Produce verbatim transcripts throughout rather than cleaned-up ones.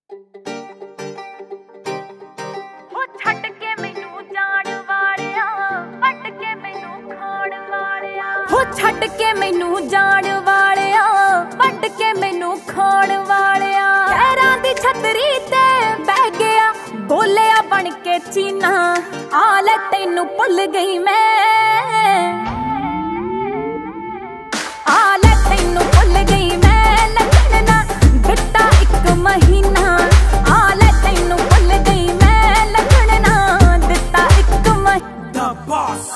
ਛੱਡ ਕੇ ਮੈਨੂੰ ਜਾਣ ਵਾਲਿਆ ਵੱਢ ਕੇ ਮੈਨੂੰ ਖਾਣ ਵਾਲਿਆ ਹੋ ਛੱਡ ਕੇ ਮੈਨੂੰ ਜਾਣ ਵਾਲਿਆ ਵੱਢ ਕੇ ਮੈਨੂੰ ਖਾਣ ਵਾਲਿਆ ਕਹਿਰਾਂ ਦੀ ਛਤਰੀ ਤੇ ਬਹਿ ਗਿਆ ਬੋਲਿਆ ਬਣ ਕੇ ਚੀਨਾ ਆ ਲੈ ਤੈਨੂੰ ਭੁੱਲ ਗਈ ਮੈਂ ਆ ਲੈ ਤੈਨੂੰ ਭੁੱਲ ਗਈ ਮੈਂ ਲੱਗਣ ਨਾ ਦਿੱਤਾ ਇੱਕ ਮਹੀਨਾ ਆ ਲੈ ਤੈਨੂੰ ਭੁੱਲ ਗਈ ਮੈਂ ਲੱਗਣ ਨਾ ਦਿੱਤਾ ਇੱਕ ਮਹੀਨਾ ਬੌਸ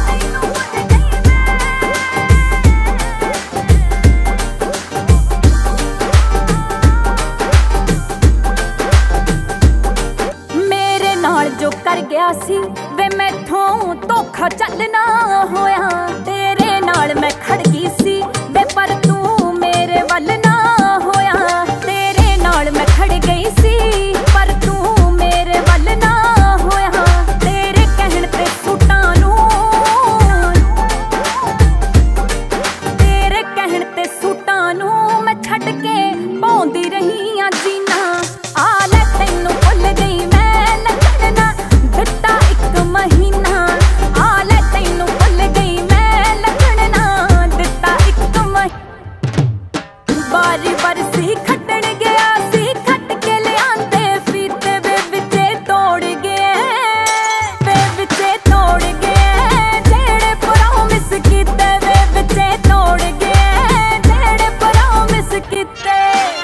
ਮੇਰੇ ਨਾਲ ਜੋ ਕਰ ਗਿਆ ਸੀ ਵੇ ਮੈਥੋਂ ਧੋਖਾ ਚੱਲਣਾ ਹੋਇਆ ਤੇਰੇ ਨਾਲ ਮੈਂ ਖੜ ਗਈ ਸੀ ਵੇ ਪਰ ਤੂੰ ਮੇਰੇ ਵੱਲ ਨਾ ਹੋਇਆ ਤੇਰੇ ਨਾਲ ਮੈਂ ਖੜ ਗਈ ਸੀ ਪਰ ਤੂੰ ਮੇਰੇ ਵੱਲ ਨਾ ਹੋਇਆ ਤੇਰੇ ਕਹਿਣ ਤੇ ਸੂਟਾਂ ਨੂੰ ਤੇਰੇ ਕਹਿਣ ਤੇ ਸੂਟਾਂ ਨੂੰ ਮੈਂ ਛੱਡ ਕੇ ਪਾਉਂਦੀ ਰਹੀ ਆ ਜੀਨਾ ਆ ਲੈ ਤੈਨੂੰ ਭੁੱਲ ਗਈ ਮੈਂ ਲੱਗਣ ਨਾ ਦਿੱਤਾ ਇੱਕ ਮਹੀਨਾ ਆ ਲੈ ਤੈਨੂੰ ਭੁੱਲ ਗਈ ਮੈਂ ਲੱਗਣ ਨਾ ਦਿੱਤਾ ਇੱਕ ਮਹੀਨਾ ਬਾਰੀ ਬਰਸੀ ਖੱਟਣ ਗਿਆ ਸੀ ਖੱਟ ਕੇ ਲਿਆਂਦੇ ਫੀਤੇ ਵੇ ਵਿੱਚੇ ਤੋੜ ਗਏ ਵੇ ਵਿੱਚੇ ਤੋੜ ਗਏ ਜਿਹੜੇ ਪ੍ਰੋਮਿਸ ਕੀਤੇ ਵੇ ਵਿੱਚੇ ਤੋੜ ਗਏ ਜਿਹੜੇ ਪ੍ਰੋਮਿਸ ਕੀਤੇ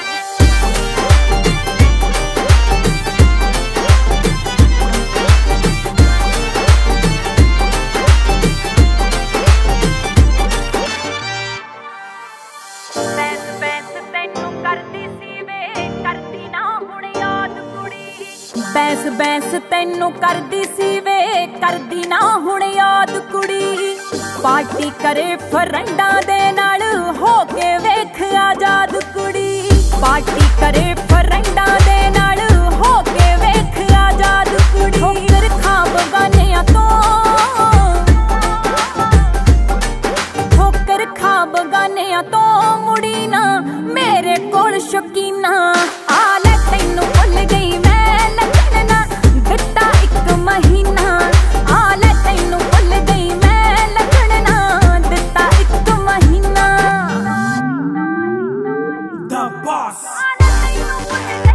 ਬੈਸ ਬੈਸ ਤੈਨੂੰ ਕਰਦੀ ਸੀ ਵੇ ਕਰਦੀ ਨਾ ਹੁਣ ਯਾਦ ਕੁੜੀ ਬੈਸ ਬੈਸ ਤੈਨੂੰ ਕਰਦੀ ਸੀ ਵੇ ਕਰਦੀ ਨਾ ਹੁਣ ਯਾਦ ਕੁੜੀ ਪਾਰਟੀ ਕਰੇ ਫਰੈਂਡਾਂ ਦੇ ਨਾਲ ਹੋ ਕੇ ਵੇਖ ਆਜ਼ਾਦ ਕੁੜੀ ਪਾਰਟੀ ਕਰੇ ਫਰੈਂਡਾਂ ਦੇ ਨਾਲ ਹੋ ਕੇ ਵੇਖ ਆਜ਼ਾਦ ਕੁੜੀ ਠੋਕਰ ਖਾ ਬਗਾਨਿਆਂ ਤੋਂ ਠੋਕਰ ਖਾ ਬਗਾਨਿਆਂ ਤੋਂ ਮੁੜੀ ਨਾ ਮੇਰੇ ਕੋਲ ਸ਼ੌਕੀਨਾ ਆ ਲੈ ਤੈਨੂੰ ਭੁੱਲ ਗਈ ਮੈਂ ਲੱਗਣ ਨਾ ਦਿੱਤਾ ਇੱਕ ਮਹੀਨਾ ਆ ਲੈ ਤੈਨੂੰ ਭੁੱਲ ਗਈ ਮੈਂ ਲੱਗਣ ਨਾ ਦਿੱਤਾ ਇੱਕ ਮਹੀਨਾ The boss. ਆ ਲੈ ਤੈਨੂੰ ਭੁੱਲ ਗਈ